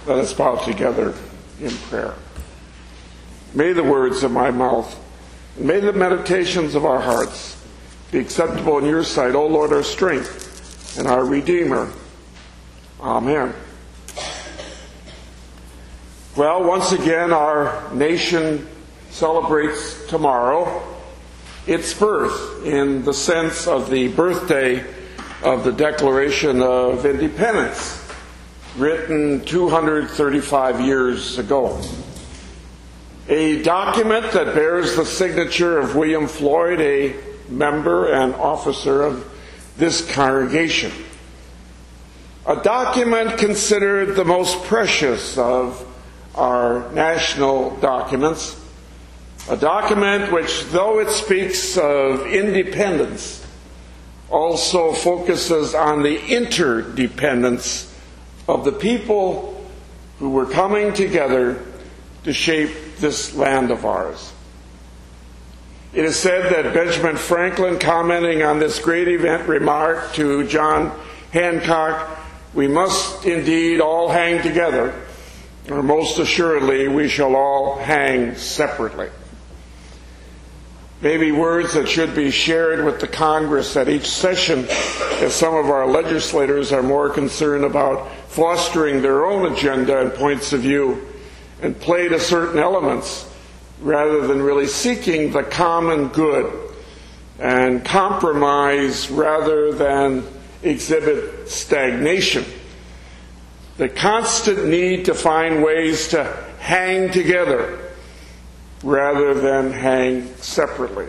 Let us bow together in prayer. May the words of my mouth, and may the meditations of our hearts be acceptable in your sight, O Lord, our strength and our Redeemer. Amen. Well, once again, our nation celebrates tomorrow its birth in the sense of the birthday of the Declaration of Independence, written 235 years ago. A document that bears the signature of William Floyd, a member and officer of this congregation. A document considered the most precious of our national documents. A document which, though it speaks of independence, also focuses on the interdependence of the people who were coming together to shape this land of ours. It is said that Benjamin Franklin, commenting on this great event, remarked to John Hancock, "We must indeed all hang together, or most assuredly we shall all hang separately." Maybe words that should be shared with the Congress at each session, as some of our legislators are more concerned about fostering their own agenda and points of view and play to certain elements rather than really seeking the common good and compromise rather than exhibit stagnation. The constant need to find ways to hang together rather than hang separately.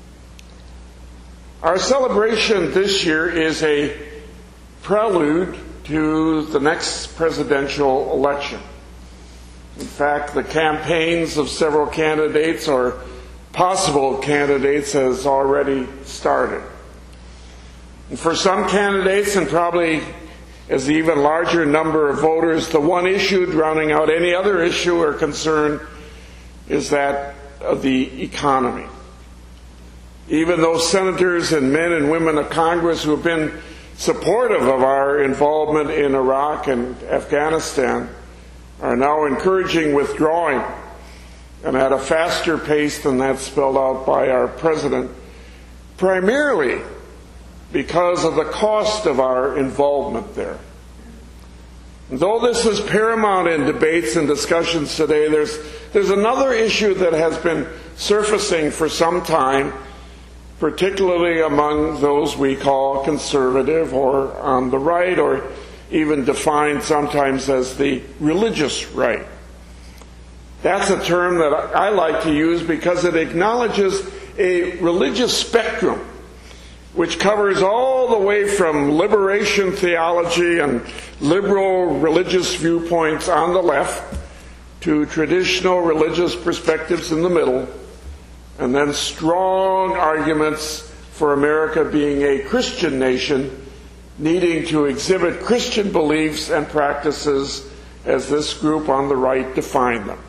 Our celebration this year is a prelude to the next presidential election. In fact, the campaigns of several candidates or possible candidates has already started. And for some candidates, and probably as the even larger number of voters, the one issue drowning out any other issue or concern is that of the economy. Even those senators and men and women of Congress who have been supportive of our involvement in Iraq and Afghanistan are now encouraging withdrawing, and at a faster pace than that spelled out by our president, primarily because of the cost of our involvement there. And though this is paramount in debates and discussions today, there's another issue that has been surfacing for some time, particularly among those we call conservative or on the right, or even defined sometimes as the religious right. That's a term that I like to use because it acknowledges a religious spectrum which covers all the way from liberation theology and liberal religious viewpoints on the left to traditional religious perspectives in the middle, and then strong arguments for America being a Christian nation, needing to exhibit Christian beliefs and practices as this group on the right define them.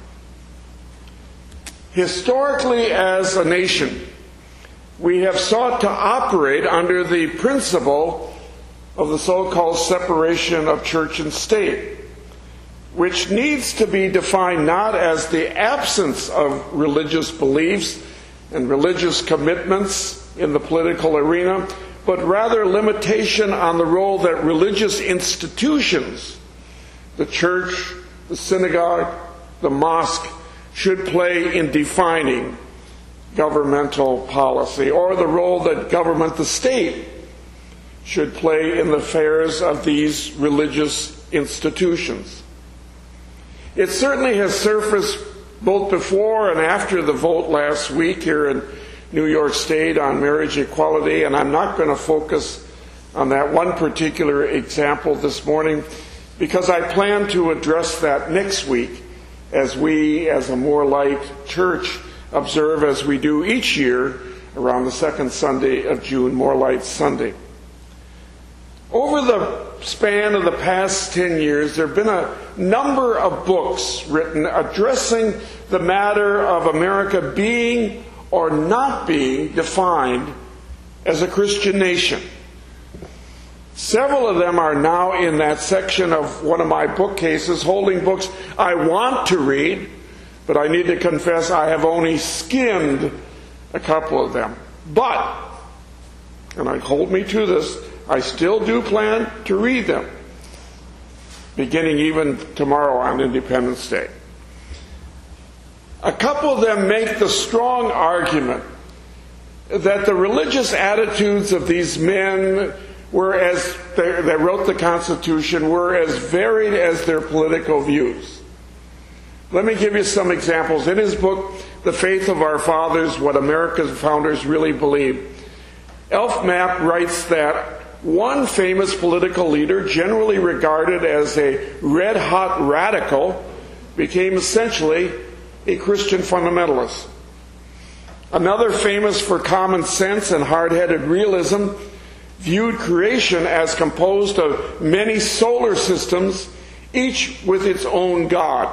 Historically, as a nation, we have sought to operate under the principle of the so-called separation of church and state, which needs to be defined not as the absence of religious beliefs and religious commitments in the political arena, but rather limitation on the role that religious institutions, the church, the synagogue, the mosque, should play in defining governmental policy, or the role that government, the state, should play in the affairs of these religious institutions. It certainly has surfaced both before and after the vote last week here in New York State on marriage equality, and I'm not going to focus on that one particular example this morning because I plan to address that next week as we, as a More Light church, observe, as we do each year around the second Sunday of June, More Light Sunday. Over the span of the past 10 years, there have been a number of books written addressing the matter of America being or not being defined as a Christian nation. Several of them are now in that section of one of my bookcases, holding books I want to read, but I need to confess I have only skimmed a couple of them. But, and I hold me to this, I still do plan to read them, beginning even tomorrow on Independence Day. A couple of them make the strong argument that the religious attitudes of these men were, as they wrote the Constitution, were as varied as their political views. Let me give you some examples. In his book, The Faith of Our Fathers, What America's Founders Really Believed, Elf Mapp writes that one famous political leader, generally regarded as a red-hot radical, became essentially a Christian fundamentalist. Another, famous for common sense and hard-headed realism, viewed creation as composed of many solar systems, each with its own God.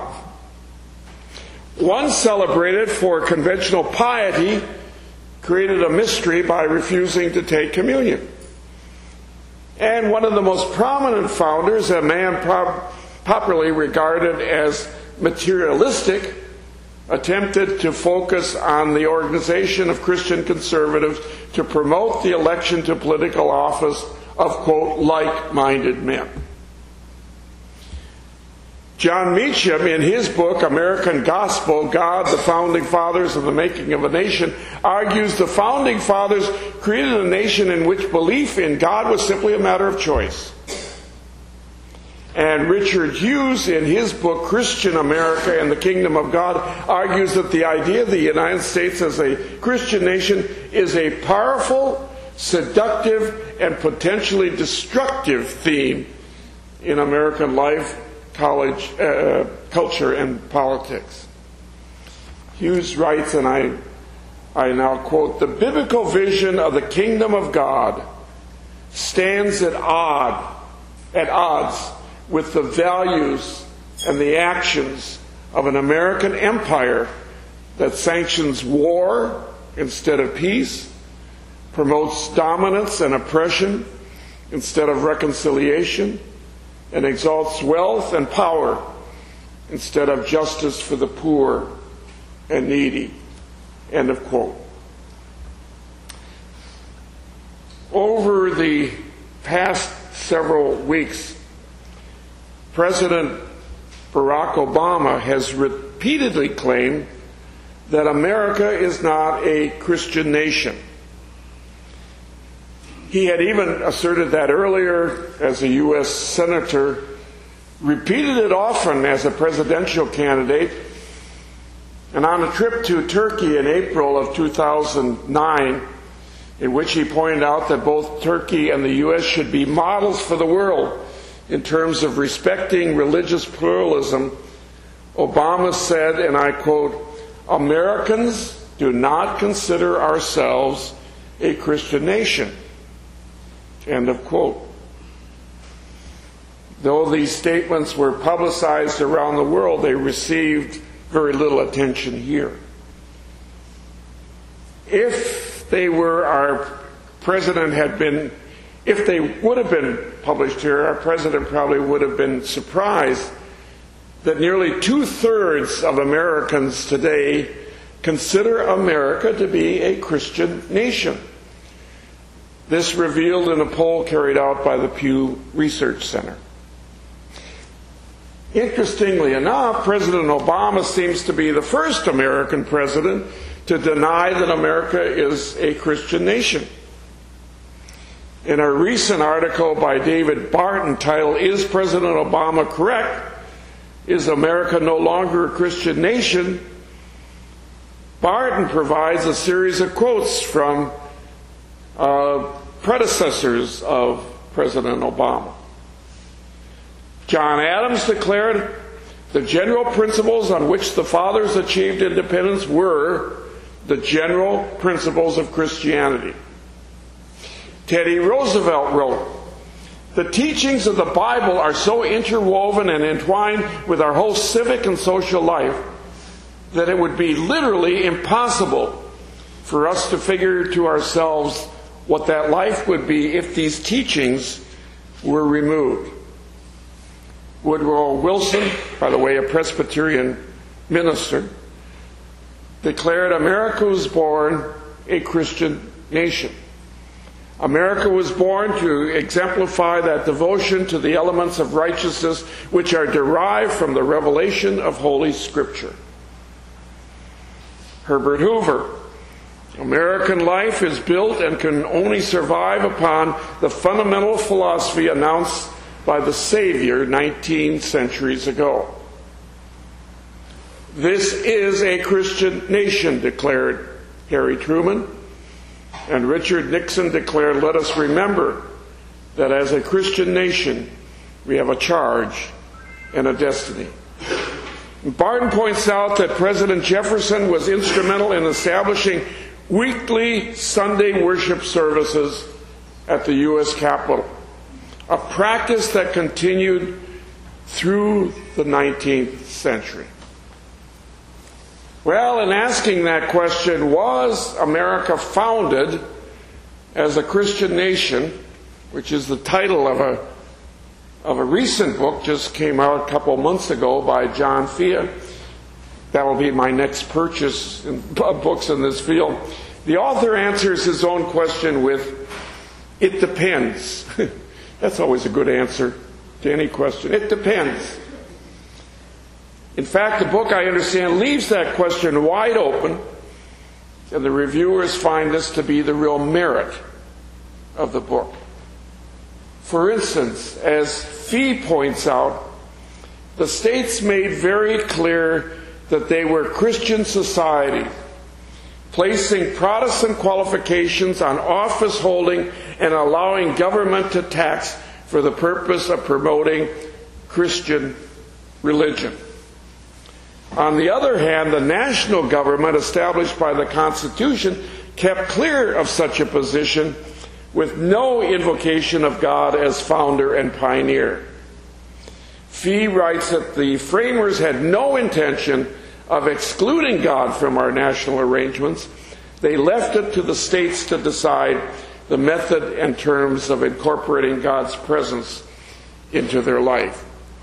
One, celebrated for conventional piety, created a mystery by refusing to take communion. And one of the most prominent founders, a man popularly regarded as materialistic, attempted to focus on the organization of Christian conservatives to promote the election to political office of, quote, like-minded men. John Meacham, in his book, American Gospel, God, the Founding Fathers and the Making of a Nation, argues the Founding Fathers created a nation in which belief in God was simply a matter of choice. And Richard Hughes, in his book, Christian America and the Kingdom of God, argues that the idea of the United States as a Christian nation is a powerful, seductive, and potentially destructive theme in American life, culture, and politics. Hughes writes, and I now quote, "The biblical vision of the kingdom of God stands at odds with the values and the actions of an American empire that sanctions war instead of peace, promotes dominance and oppression instead of reconciliation, and exalts wealth and power instead of justice for the poor and needy." End of quote. Over the past several weeks, President Barack Obama has repeatedly claimed that America is not a Christian nation. He had even asserted that earlier as a U.S. senator, repeated it often as a presidential candidate, and on a trip to Turkey in April of 2009, in which he pointed out that both Turkey and the U.S. should be models for the world in terms of respecting religious pluralism, Obama said, and I quote, "Americans do not consider ourselves a Christian nation." End of quote. Though these statements were publicized around the world, they received very little attention here. If they would have been published here, our president probably would have been surprised that nearly 2/3 of Americans today consider America to be a Christian nation. This revealed in a poll carried out by the Pew Research Center. Interestingly enough, President Obama seems to be the first American president to deny that America is a Christian nation. In a recent article by David Barton titled, "Is President Obama Correct? Is America No Longer a Christian Nation?" Barton provides a series of quotes from predecessors of President Obama. John Adams declared the general principles on which the fathers achieved independence were the general principles of Christianity. Teddy Roosevelt wrote, "The teachings of the Bible are so interwoven and entwined with our whole civic and social life that it would be literally impossible for us to figure to ourselves what that life would be if these teachings were removed. Woodrow Wilson, by the way, a Presbyterian minister, declared America was born a Christian nation. America was born to exemplify that devotion to the elements of righteousness which are derived from the revelation of Holy Scripture. Herbert Hoover, American life is built and can only survive upon the fundamental philosophy announced by the Savior 19 centuries ago. This is a Christian nation, declared Harry Truman. And Richard Nixon declared, let us remember that as a Christian nation, we have a charge and a destiny. Barton points out that President Jefferson was instrumental in establishing weekly Sunday worship services at the U.S. Capitol, a practice that continued through the 19th century. Well, in asking that question, was America founded as a Christian nation, which is the title of a recent book, just came out a couple months ago by John Fea. That will be my next purchase of books in this field. The author answers his own question with, it depends. That's always a good answer to any question. It depends. In fact, the book, I understand, leaves that question wide open, and the reviewers find this to be the real merit of the book. For instance, as Fee points out, the states made very clear that they were Christian societies, placing Protestant qualifications on office holding and allowing government to tax for the purpose of promoting Christian religion. On the other hand, the national government established by the Constitution kept clear of such a position with no invocation of God as founder and pioneer. Fee writes that the framers had no intention of excluding God from our national arrangements. They left it to the states to decide the method and terms of incorporating God's presence into their life.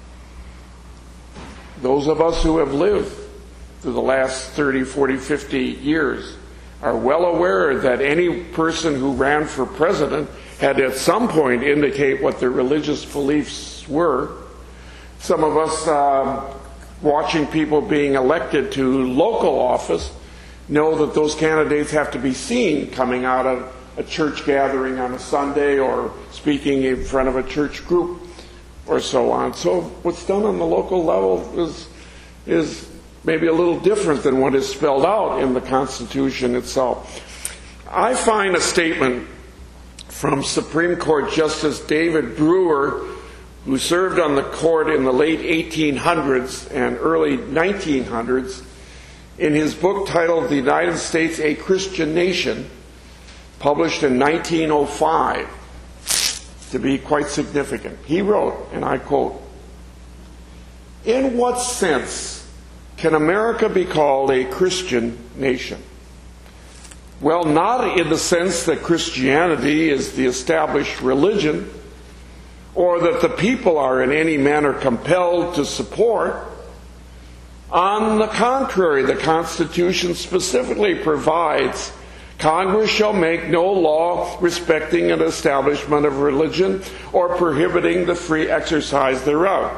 Those of us who have lived through the last 30, 40, 50 years are well aware that any person who ran for president had at some point indicate what their religious beliefs were. Some of us watching people being elected to local office know that those candidates have to be seen coming out of a church gathering on a Sunday or speaking in front of a church group or so on. So what's done on the local level is maybe a little different than what is spelled out in the Constitution itself. I find a statement from Supreme Court Justice David Brewer, who served on the court in the late 1800s and early 1900s, in his book titled The United States, a Christian Nation, published in 1905, to be quite significant. He wrote, and I quote, "In what sense can America be called a Christian nation? Well, not in the sense that Christianity is the established religion, or that the people are in any manner compelled to support. On the contrary, the Constitution specifically provides, Congress shall make no law respecting an establishment of religion or prohibiting the free exercise thereof.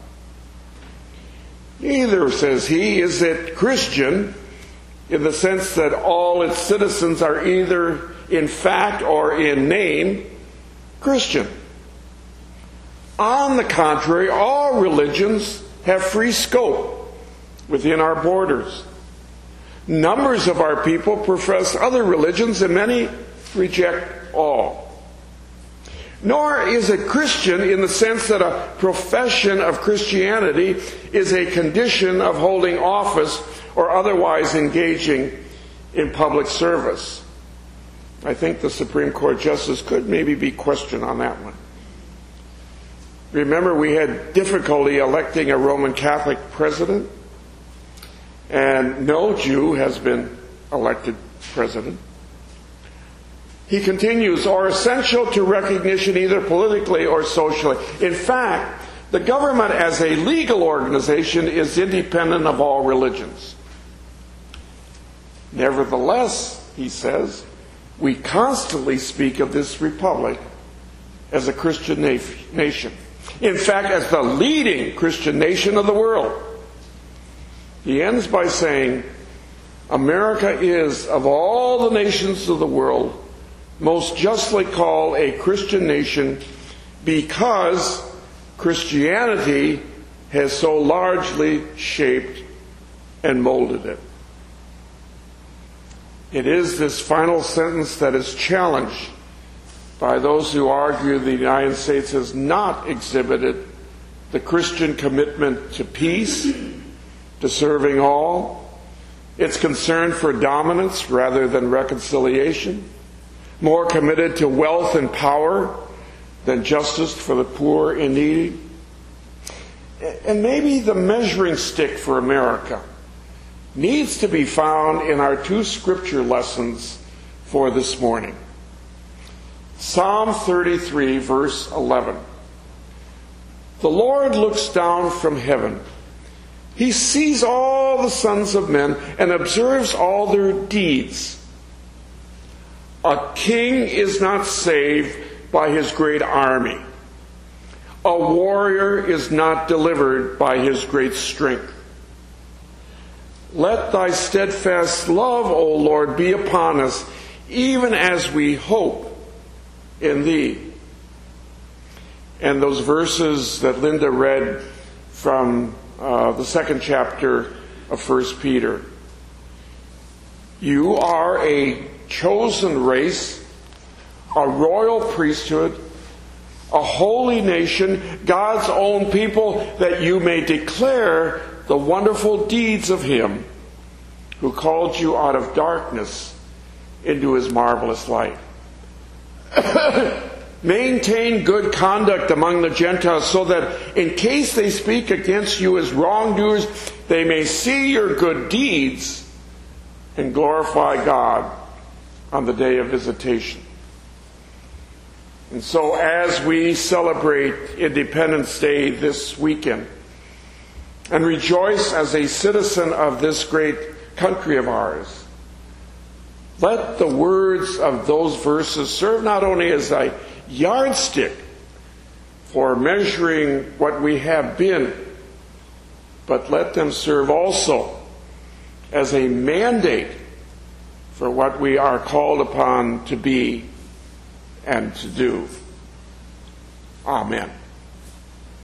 Neither, says he, is it Christian in the sense that all its citizens are either in fact or in name Christian. On the contrary, all religions have free scope within our borders. Numbers of our people profess other religions, and many reject all. Nor is it Christian in the sense that a profession of Christianity is a condition of holding office or otherwise engaging in public service." I think the Supreme Court Justice could maybe be questioned on that one. Remember, we had difficulty electing a Roman Catholic president, and no Jew has been elected president. He continues, are essential to recognition either politically or socially. In fact, the government as a legal organization is independent of all religions. Nevertheless, he says, we constantly speak of this republic as a Christian nation. In fact, as the leading Christian nation of the world. He ends by saying, America is, of all the nations of the world, most justly called a Christian nation because Christianity has so largely shaped and molded it. It is this final sentence that is challenged by those who argue the United States has not exhibited the Christian commitment to peace, to serving all, its concern for dominance rather than reconciliation, more committed to wealth and power than justice for the poor and needy. And maybe the measuring stick for America needs to be found in our two scripture lessons for this morning. Psalm 33, verse 11. The Lord looks down from heaven. He sees all the sons of men and observes all their deeds. A king is not saved by his great army. A warrior is not delivered by his great strength. Let thy steadfast love, O Lord, be upon us, even as we hope in thee. And those verses that Linda read from the second chapter of 1 Peter. You are a chosen race, a royal priesthood, a holy nation, God's own people, that you may declare the wonderful deeds of Him who called you out of darkness into His marvelous light. Maintain good conduct among the Gentiles, so that in case they speak against you as wrongdoers, they may see your good deeds and glorify God on the day of visitation. And so as we celebrate Independence Day this weekend and rejoice as a citizen of this great country of ours, let the words of those verses serve not only as a yardstick for measuring what we have been, but let them serve also as a mandate for what we are called upon to be and to do. Amen.